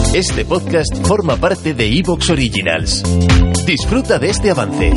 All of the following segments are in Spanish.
Este podcast forma parte de Evox Originals. Disfruta de este avance.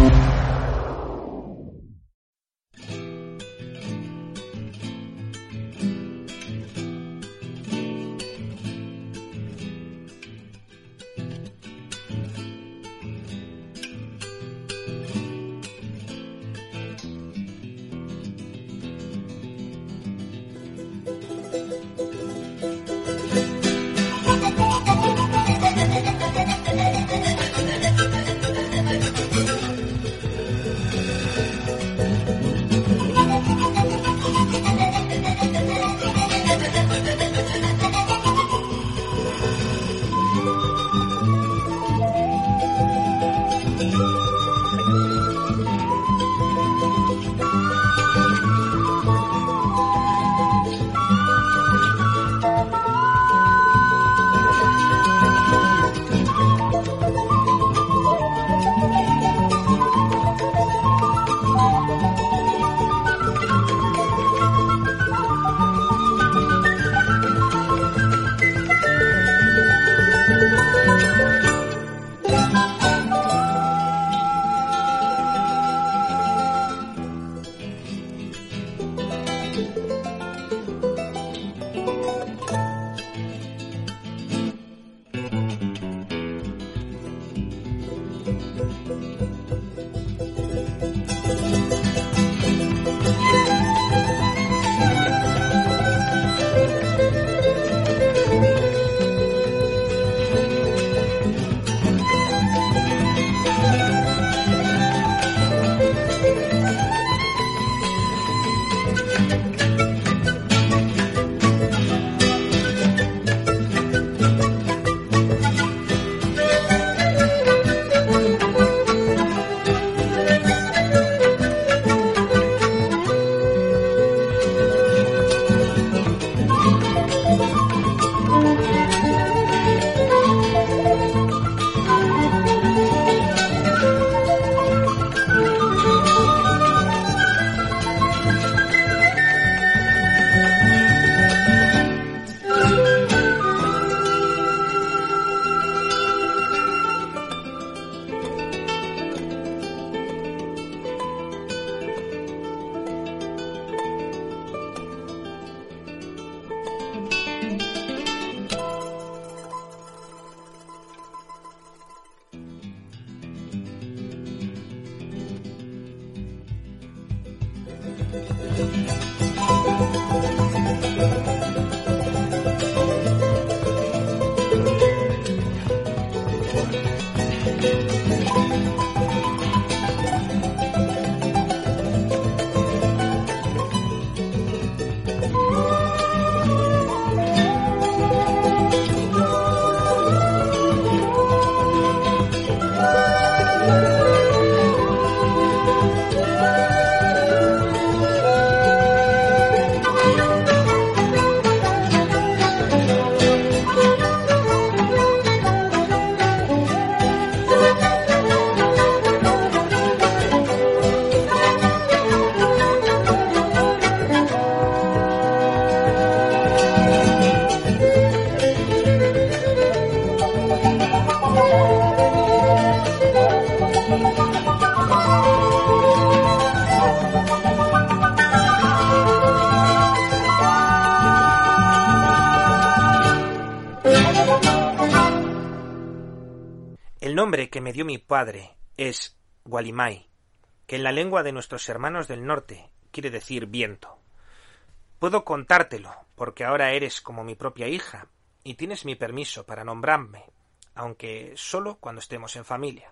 El nombre que me dio mi padre es Walimai, que en la lengua de nuestros hermanos del norte quiere decir viento. Puedo contártelo, porque ahora eres como mi propia hija, y tienes mi permiso para nombrarme, aunque solo cuando estemos en familia.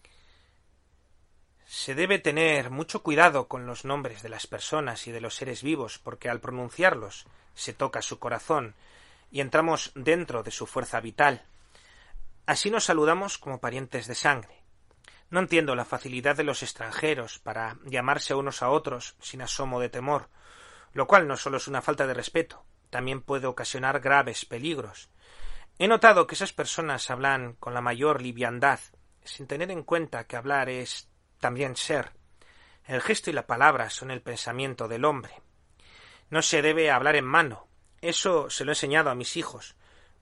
Se debe tener mucho cuidado con los nombres de las personas y de los seres vivos, porque al pronunciarlos se toca su corazón y entramos dentro de su fuerza vital. Así nos saludamos como parientes de sangre. No entiendo la facilidad de los extranjeros para llamarse unos a otros sin asomo de temor, lo cual no solo es una falta de respeto, también puede ocasionar graves peligros. He notado que esas personas hablan con la mayor liviandad, sin tener en cuenta que hablar es también ser. El gesto y la palabra son el pensamiento del hombre. No se debe hablar en mano. Eso se lo he enseñado a mis hijos.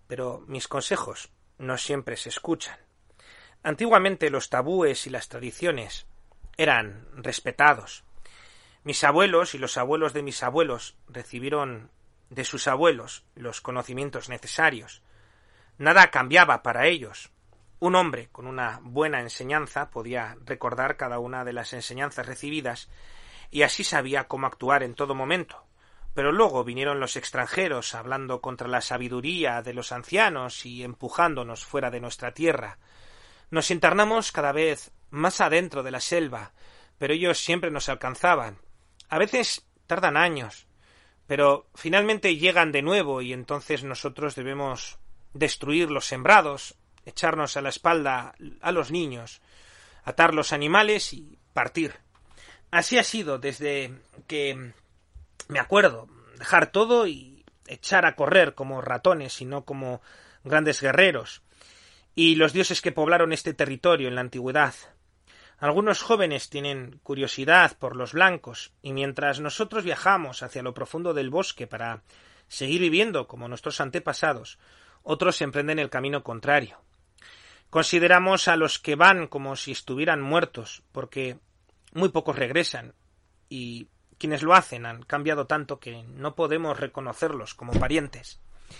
pero mis consejos no siempre se escuchan. Antiguamente los tabúes y las tradiciones eran respetados. Mis abuelos y los abuelos de mis abuelos recibieron de sus abuelos los conocimientos necesarios. Nada cambiaba para ellos. Un hombre con una buena enseñanza podía recordar cada una de las enseñanzas recibidas y así sabía cómo actuar en todo momento. Pero luego vinieron los extranjeros hablando contra la sabiduría de los ancianos y empujándonos fuera de nuestra tierra. Nos internamos cada vez más adentro de la selva, pero ellos siempre nos alcanzaban. A veces tardan años, pero finalmente llegan de nuevo y entonces nosotros debemos destruir los sembrados, echarnos a la espalda a los niños, atar los animales y partir. Así ha sido desde que me acuerdo, dejar todo y echar a correr como ratones y no como grandes guerreros, y los dioses que poblaron este territorio en la antigüedad. Algunos jóvenes tienen curiosidad por los blancos, y mientras nosotros viajamos hacia lo profundo del bosque para seguir viviendo como nuestros antepasados, otros emprenden el camino contrario. Consideramos a los que van como si estuvieran muertos, porque muy pocos regresan, y quienes lo hacen han cambiado tanto que no podemos reconocerlos como parientes.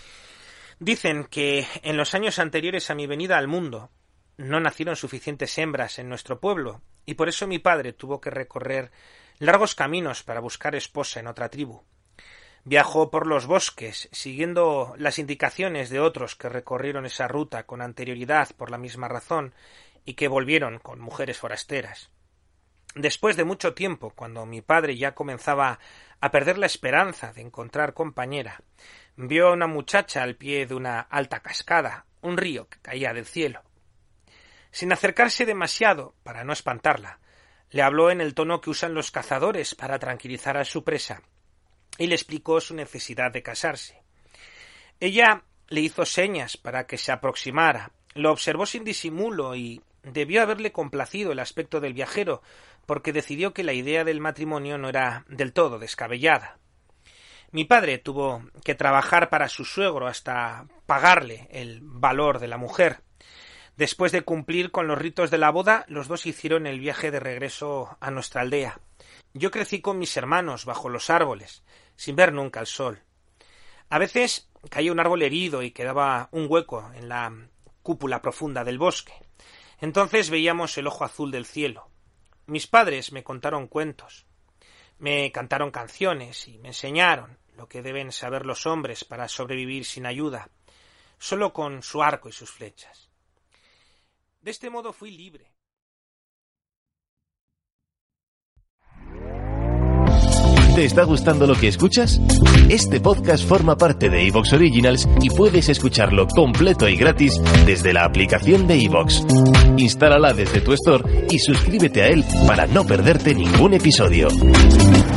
Dicen que en los años anteriores a mi venida al mundo no nacieron suficientes hembras en nuestro pueblo, y por eso mi padre tuvo que recorrer largos caminos para buscar esposa en otra tribu. Viajó por los bosques, siguiendo las indicaciones de otros que recorrieron esa ruta con anterioridad por la misma razón y que volvieron con mujeres forasteras. Después de mucho tiempo, cuando mi padre ya comenzaba a perder la esperanza de encontrar compañera, vio a una muchacha al pie de una alta cascada, un río que caía del cielo. Sin acercarse demasiado, para no espantarla, le habló en el tono que usan los cazadores para tranquilizar a su presa, y le explicó su necesidad de casarse. Ella le hizo señas para que se aproximara, lo observó sin disimulo y debió haberle complacido el aspecto del viajero, porque decidió que la idea del matrimonio no era del todo descabellada. Mi padre tuvo que trabajar para su suegro hasta pagarle el valor de la mujer. Después de cumplir con los ritos de la boda, los dos hicieron el viaje de regreso a nuestra aldea. Yo crecí con mis hermanos bajo los árboles, sin ver nunca el sol. A veces caía un árbol herido y quedaba un hueco en la cúpula profunda del bosque. Entonces veíamos el ojo azul del cielo. Mis padres me contaron cuentos, me cantaron canciones y me enseñaron lo que deben saber los hombres para sobrevivir sin ayuda, solo con su arco y sus flechas. De este modo fui libre. ¿Te está gustando lo que escuchas? Este podcast forma parte de iVoox Originals y puedes escucharlo completo y gratis desde la aplicación de iVoox. Instálala desde tu store y suscríbete a él para no perderte ningún episodio.